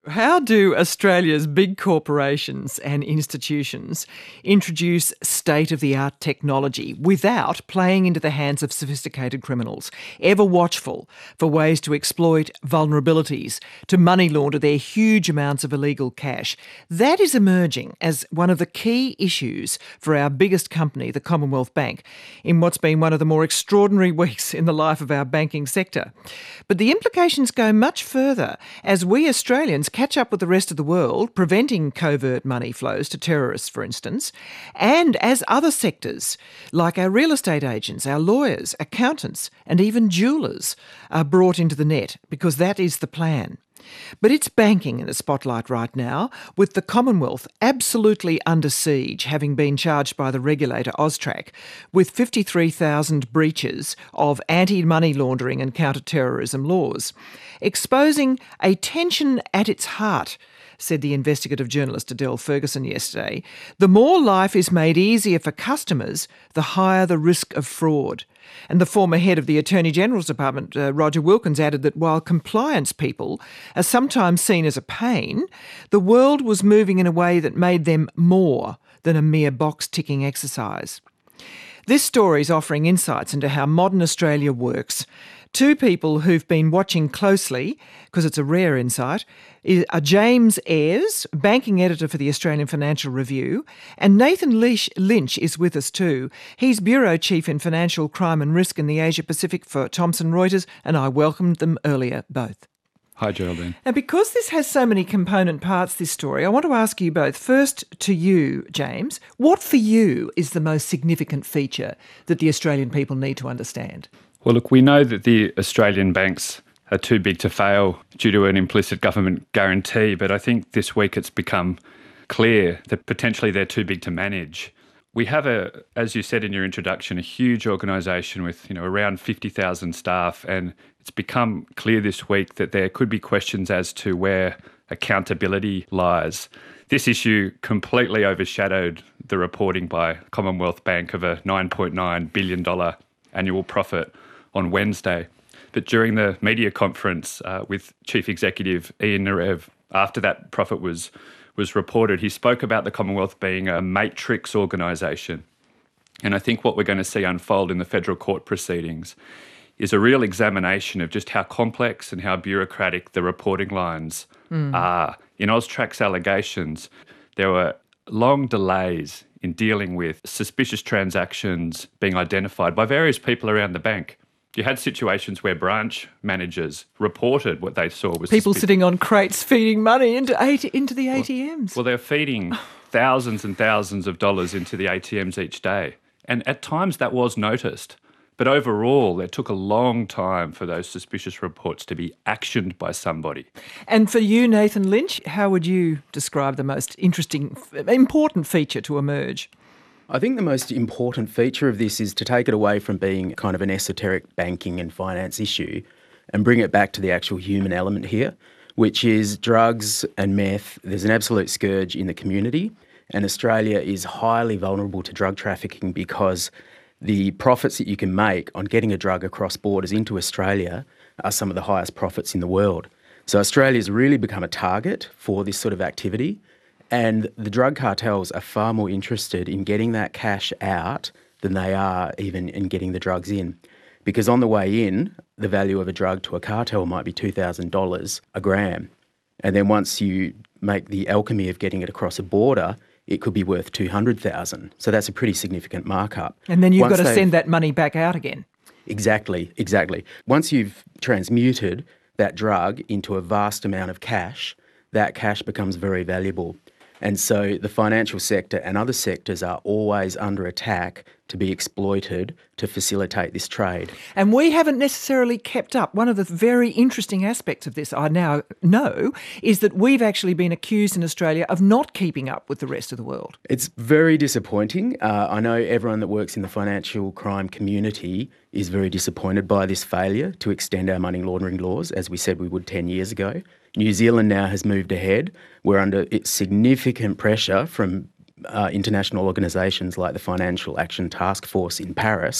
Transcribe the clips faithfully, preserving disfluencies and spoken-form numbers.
How do Australia's big corporations and institutions introduce state-of-the-art technology without playing into the hands of sophisticated criminals, ever watchful for ways to exploit vulnerabilities, to money launder their huge amounts of illegal cash? That is emerging as one of the key issues for our biggest company, the Commonwealth Bank, in what's been one of the more extraordinary weeks in the life of our banking sector. But the implications go much further as we Australians catch up with the rest of the world, preventing covert money flows to terrorists, for instance, and as other sectors, like our real estate agents, our lawyers, accountants, and even jewellers, are brought into the net, because that is the plan. But it's banking in the spotlight right now, with the Commonwealth absolutely under siege, having been charged by the regulator AUSTRAC with fifty-three thousand breaches of anti-money laundering and counter-terrorism laws, exposing a tension at its heart, said the investigative journalist Adele Ferguson yesterday. The more life is made easier for customers, the higher the risk of fraud. And the former head of the Attorney General's Department, uh, Roger Wilkins, added that while compliance people are sometimes seen as a pain, the world was moving in a way that made them more than a mere box-ticking exercise. This story is offering insights into how modern Australia works. Two people who've been watching closely, because it's a rare insight, are James Ayres, banking editor for the Australian Financial Review, and Nathan Lynch is with us too. He's Bureau Chief in Financial Crime and Risk in the Asia Pacific for Thomson Reuters, and I welcomed them earlier both. Hi, Geraldine. And because this has so many component parts, this story, I want to ask you both. First to you, James, what for you is the most significant feature that the Australian people need to understand? Well, look, we know that the Australian banks are too big to fail due to an implicit government guarantee, but I think this week it's become clear that potentially they're too big to manage. We have, a, as you said in your introduction, a huge organisation with, you know, around fifty thousand staff, and it's become clear this week that there could be questions as to where accountability lies. This issue completely overshadowed the reporting by Commonwealth Bank of a nine point nine billion dollars annual profit on Wednesday. But during the media conference uh, with Chief Executive Ian Narev, after that profit was was reported, he spoke about the Commonwealth being a matrix organisation. And I think what we're going to see unfold in the federal court proceedings is a real examination of just how complex and how bureaucratic the reporting lines mm. are. In AUSTRAC's allegations, there were long delays in dealing with suspicious transactions being identified by various people around the bank. You had situations where branch managers reported what they saw was people suspicious. Sitting on crates feeding money into into the A T Ms. Well, well they're feeding thousands and thousands of dollars into the A T Ms each day. And at times that was noticed. But overall, it took a long time for those suspicious reports to be actioned by somebody. And for you, Nathan Lynch, how would you describe the most interesting, important feature to emerge? I think the most important feature of this is to take it away from being kind of an esoteric banking and finance issue and bring it back to the actual human element here, which is drugs and meth. There's an absolute scourge in the community, and Australia is highly vulnerable to drug trafficking because the profits that you can make on getting a drug across borders into Australia are some of the highest profits in the world. So Australia's really become a target for this sort of activity, and the drug cartels are far more interested in getting that cash out than they are even in getting the drugs in. Because on the way in, the value of a drug to a cartel might be two thousand dollars a gram. And then once you make the alchemy of getting it across a border, it could be worth two hundred thousand dollars. So that's a pretty significant markup. And then you've Once got to they've- send that money back out again. Exactly, exactly. Once you've transmuted that drug into a vast amount of cash, that cash becomes very valuable. And so the financial sector and other sectors are always under attack to be exploited to facilitate this trade. And we haven't necessarily kept up. One of the very interesting aspects of this, I now know, is that we've actually been accused in Australia of not keeping up with the rest of the world. It's very disappointing. Uh, I know everyone that works in the financial crime community is very disappointed by this failure to extend our money laundering laws, as we said we would ten years ago. New Zealand now has moved ahead. We're under significant pressure from uh, international organisations like the Financial Action Task Force in Paris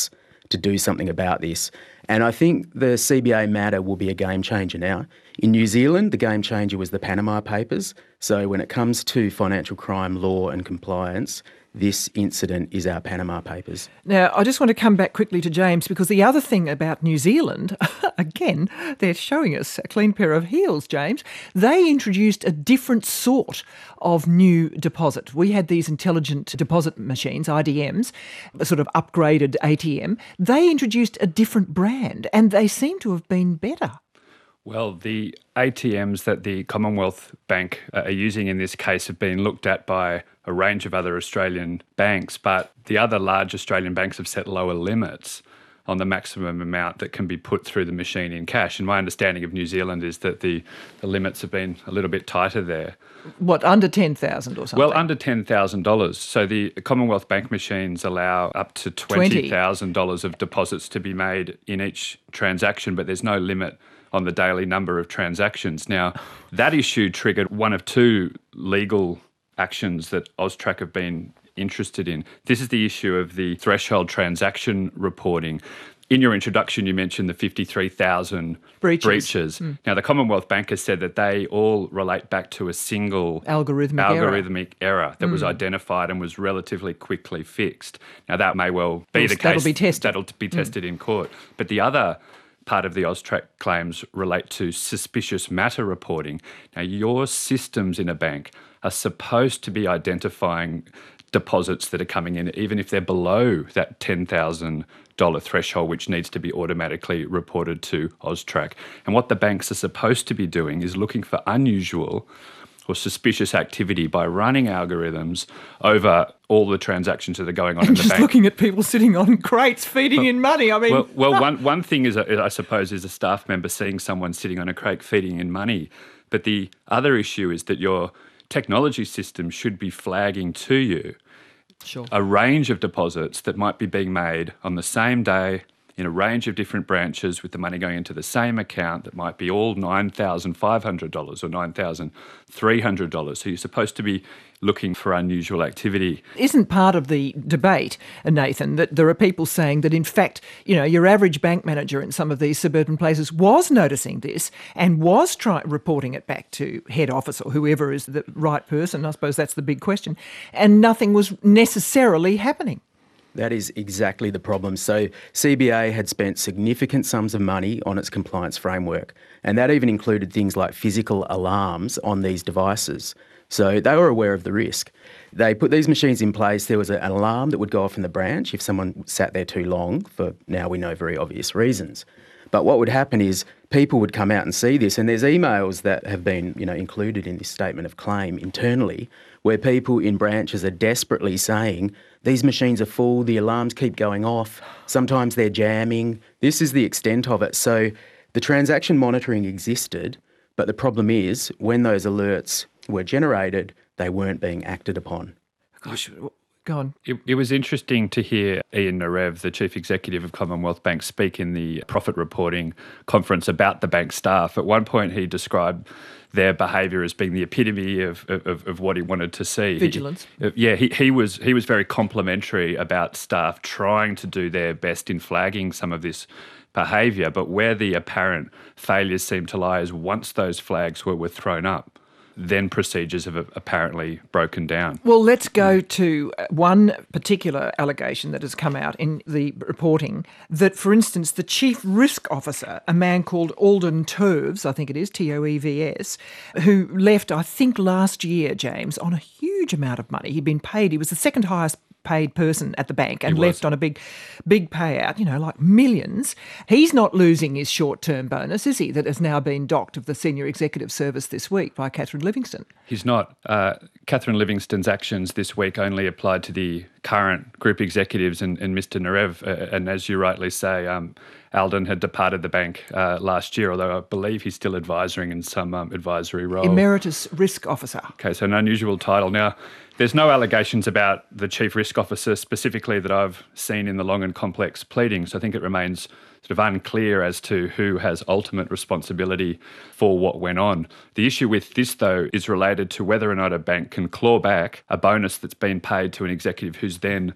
to do something about this. And I think the C B A matter will be a game changer now. In New Zealand, the game changer was the Panama Papers. So when it comes to financial crime law and compliance, this incident is our Panama Papers. Now, I just want to come back quickly to James, because the other thing about New Zealand, again, they're showing us a clean pair of heels, James. They introduced a different sort of new deposit. We had these intelligent deposit machines, I D Ms, a sort of upgraded A T M. They introduced a different brand, and they seem to have been better. Well, the A T Ms that the Commonwealth Bank are using in this case have been looked at by a range of other Australian banks, but the other large Australian banks have set lower limits on the maximum amount that can be put through the machine in cash. And my understanding of New Zealand is that the, the limits have been a little bit tighter there. What, under ten thousand dollars or something? Well, under ten thousand dollars. So the Commonwealth Bank machines allow up to twenty thousand dollars of deposits to be made in each transaction, but there's no limit on the daily number of transactions. Now, that issue triggered one of two legal actions that AUSTRAC have been interested in. This is the issue of the threshold transaction reporting. In your introduction, you mentioned the fifty-three thousand breaches. breaches. Mm. Now, the Commonwealth Bank has said that they all relate back to a single algorithmic, algorithmic error. error that mm. was identified and was relatively quickly fixed. Now, that may well be well, the case. That'll be tested. That'll be tested mm. in court. But the other part of the AUSTRAC claims relate to suspicious matter reporting. Now, your systems in a bank are supposed to be identifying deposits that are coming in, even if they're below that ten thousand dollars threshold, which needs to be automatically reported to AUSTRAC. And what the banks are supposed to be doing is looking for unusual or suspicious activity by running algorithms over all the transactions that are going on and in the just bank. Looking at people sitting on crates feeding well, in money. I mean, well, well one one thing is, I suppose, is a staff member seeing someone sitting on a crate feeding in money. But the other issue is that your technology system should be flagging to you sure. a range of deposits that might be being made on the same day in a range of different branches with the money going into the same account that might be all nine thousand five hundred dollars or nine thousand three hundred dollars. So you're supposed to be looking for unusual activity. Isn't part of the debate, Nathan, that there are people saying that in fact, you know, your average bank manager in some of these suburban places was noticing this and was try- reporting it back to head office or whoever is the right person? I suppose that's the big question. And nothing was necessarily happening. That is exactly the problem. So C B A had spent significant sums of money on its compliance framework, and that even included things like physical alarms on these devices. So they were aware of the risk. They put these machines in place. There was an alarm that would go off in the branch if someone sat there too long, for now we know very obvious reasons. But what would happen is people would come out and see this, and there's emails that have been, you know, included in this statement of claim internally, where people in branches are desperately saying, these machines are full, the alarms keep going off, sometimes they're jamming. This is the extent of it. So the transaction monitoring existed, but the problem is when those alerts were generated, they weren't being acted upon. Gosh, go on. It, it was interesting to hear Ian Narev, the Chief Executive of Commonwealth Bank, speak in the profit reporting conference about the bank staff. At one point he described their behaviour as being the epitome of, of, of what he wanted to see. Vigilance. He, yeah, he, he was he was very complimentary about staff trying to do their best in flagging some of this behaviour, but where the apparent failures seem to lie is once those flags were, were thrown up, then procedures have apparently broken down. Well, let's go to one particular allegation that has come out in the reporting that, for instance, the Chief Risk Officer, a man called Alden Toews, I think it is, T O E V S, who left, I think, last year, James, on a huge amount of money. He'd been paid, he was the second highest paid person at the bank and left on a big big payout, you know, like millions. He's not losing his short-term bonus, is he, that has now been docked of the Senior Executive Service this week by Catherine Livingstone? He's not. Uh, Catherine Livingstone's actions this week only applied to the current group executives and, and Mister Narev. Uh, and as you rightly say, um, Alden had departed the bank uh, last year, although I believe he's still advising in some um, advisory role. Emeritus Risk Officer. Okay, so an unusual title. Now, there's no allegations about the Chief Risk Officer specifically that I've seen in the long and complex pleadings. I think it remains sort of unclear as to who has ultimate responsibility for what went on. The issue with this, though, is related to whether or not a bank can claw back a bonus that's been paid to an executive who's then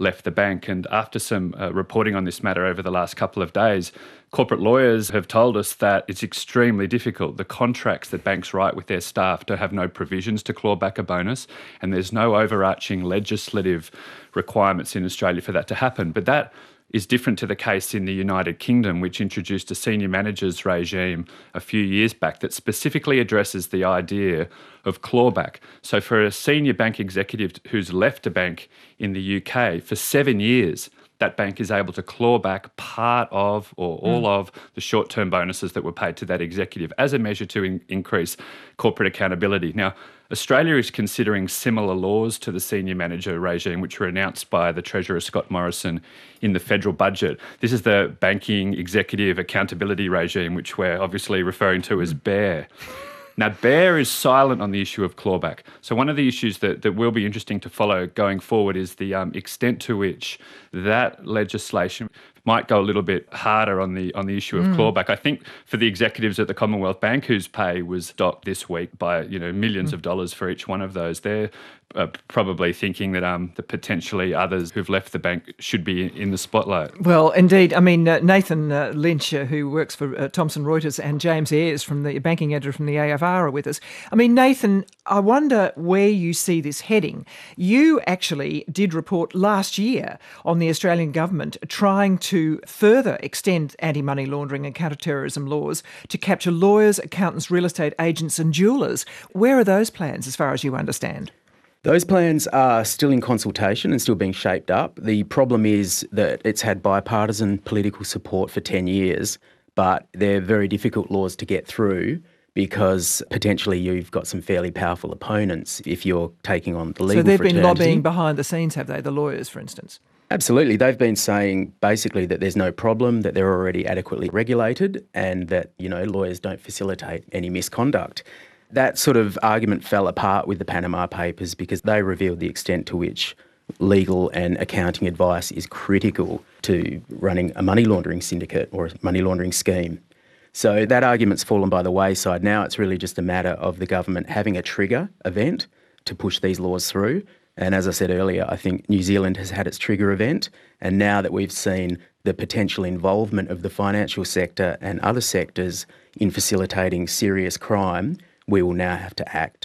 left the bank. And after some uh, reporting on this matter over the last couple of days, corporate lawyers have told us that it's extremely difficult. The contracts that banks write with their staff to have no provisions to claw back a bonus, and there's no overarching legislative requirements in Australia for that to happen. But that is different to the case in the United Kingdom, which introduced a senior managers regime a few years back that specifically addresses the idea of clawback. So for a senior bank executive who's left a bank in the U K for seven years, that bank is able to claw back part of or all mm. of the short-term bonuses that were paid to that executive as a measure to in- increase corporate accountability. Now, Australia is considering similar laws to the senior manager regime, which were announced by the Treasurer Scott Morrison in the federal budget. This is the Banking Executive Accountability Regime, which we're obviously referring to as BEAR. Now, BEAR is silent on the issue of clawback. So one of the issues that, that will be interesting to follow going forward is the um, extent to which that legislation might go a little bit harder on the on the issue of mm. clawback. I think for the executives at the Commonwealth Bank whose pay was docked this week by you know millions mm. of dollars for each one of those, they're uh, probably thinking that um that potentially others who've left the bank should be in the spotlight. Well, indeed. I mean, uh, Nathan uh, Lynch, uh, who works for uh, Thomson Reuters, and James Ayres, from the banking editor from the A F R, are with us. I mean, Nathan, I wonder where you see this heading. You actually did report last year on the Australian government trying to to further extend anti-money laundering and counter-terrorism laws to capture lawyers, accountants, real estate agents and jewellers. Where are those plans, as far as you understand? Those plans are still in consultation and still being shaped up. The problem is that it's had bipartisan political support for ten years, but they're very difficult laws to get through because potentially you've got some fairly powerful opponents if you're taking on the legal fraternity. So they've been fraternity. lobbying behind the scenes, have they, the lawyers, for instance? Absolutely. They've been saying basically that there's no problem, that they're already adequately regulated and that, you know, lawyers don't facilitate any misconduct. That sort of argument fell apart with the Panama Papers because they revealed the extent to which legal and accounting advice is critical to running a money laundering syndicate or a money laundering scheme. So that argument's fallen by the wayside. Now it's really just a matter of the government having a trigger event to push these laws through. And as I said earlier, I think New Zealand has had its trigger event. And now that we've seen the potential involvement of the financial sector and other sectors in facilitating serious crime, we will now have to act.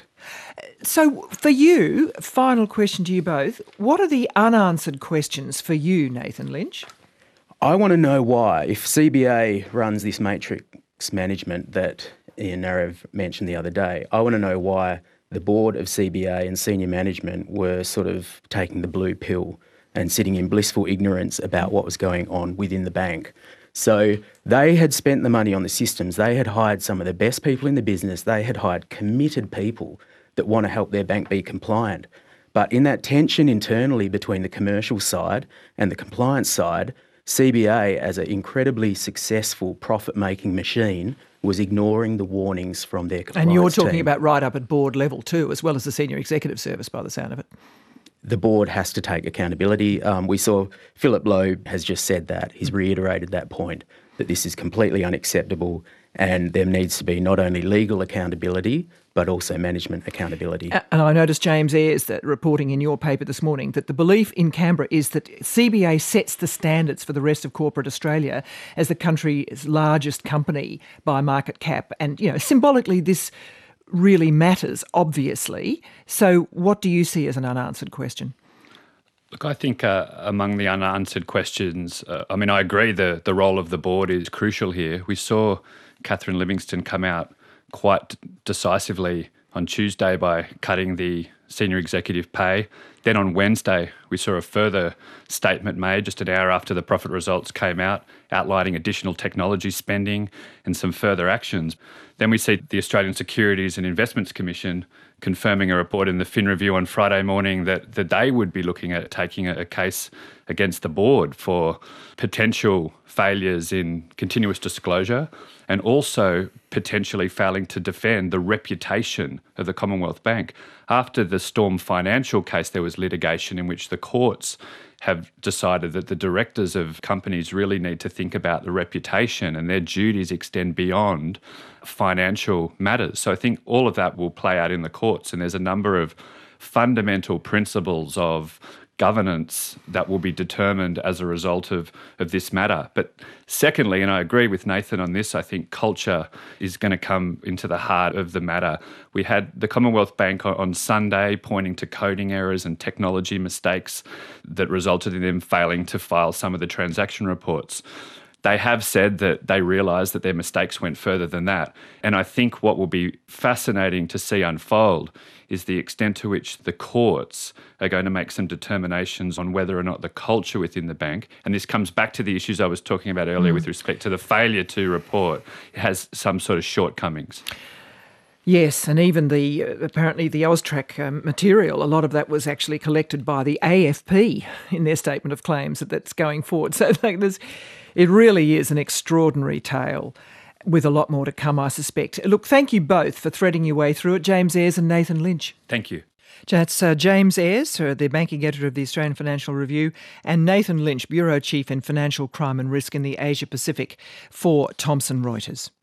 So for you, final question to you both, what are the unanswered questions for you, Nathan Lynch? I want to know why, if C B A runs this matrix management that Ian Narev mentioned the other day, I want to know why the board of C B A and senior management were sort of taking the blue pill and sitting in blissful ignorance about what was going on within the bank. So they had spent the money on the systems. They had hired some of the best people in the business. They had hired committed people that want to help their bank be compliant. But in that tension internally between the commercial side and the compliance side, C B A, as an incredibly successful profit-making machine, was ignoring the warnings from their compliance And you're talking team. about right up at board level too, as well as the senior executive service, by the sound of it. The board has to take accountability. Um, we saw Philip Lowe has just said that. He's reiterated that point, that this is completely unacceptable and there needs to be not only legal accountability, but also management accountability. And I noticed, James Ayres, that reporting in your paper this morning, that the belief in Canberra is that C B A sets the standards for the rest of corporate Australia as the country's largest company by market cap. And, you know, symbolically, this really matters, obviously. So what do you see as an unanswered question? Look, I think uh, among the unanswered questions, uh, I mean, I agree the, the role of the board is crucial here. We saw Catherine Livingstone come out quite decisively on Tuesday by cutting the senior executive pay. Then on Wednesday, we saw a further statement made just an hour after the profit results came out, outlining additional technology spending and some further actions. Then we see the Australian Securities and Investments Commission confirming a report in the Fin Review on Friday morning that, that they would be looking at taking a, a case against the board for potential failures in continuous disclosure and also potentially failing to defend the reputation of the Commonwealth Bank. After the Storm Financial case, there was litigation in which the courts have decided that the directors of companies really need to think about the reputation and their duties extend beyond financial matters. So I think all of that will play out in the courts, and there's a number of fundamental principles of governance that will be determined as a result of, of this matter. But secondly, and I agree with Nathan on this, I think culture is going to come into the heart of the matter. We had the Commonwealth Bank on Sunday pointing to coding errors and technology mistakes that resulted in them failing to file some of the transaction reports. They have said that they realise that their mistakes went further than that. And I think what will be fascinating to see unfold is the extent to which the courts are going to make some determinations on whether or not the culture within the bank, and this comes back to the issues I was talking about earlier mm. with respect to the failure to report, has some sort of shortcomings. Yes, and even the uh, apparently the AUSTRAC um, material, a lot of that was actually collected by the A F P in their statement of claims that that's going forward. So like, there's, it really is an extraordinary tale with a lot more to come, I suspect. Look, thank you both for threading your way through it, James Ayres and Nathan Lynch. Thank you. That's uh, James Ayres, uh, the banking editor of the Australian Financial Review, and Nathan Lynch, Bureau Chief in Financial Crime and Risk in the Asia Pacific for Thomson Reuters.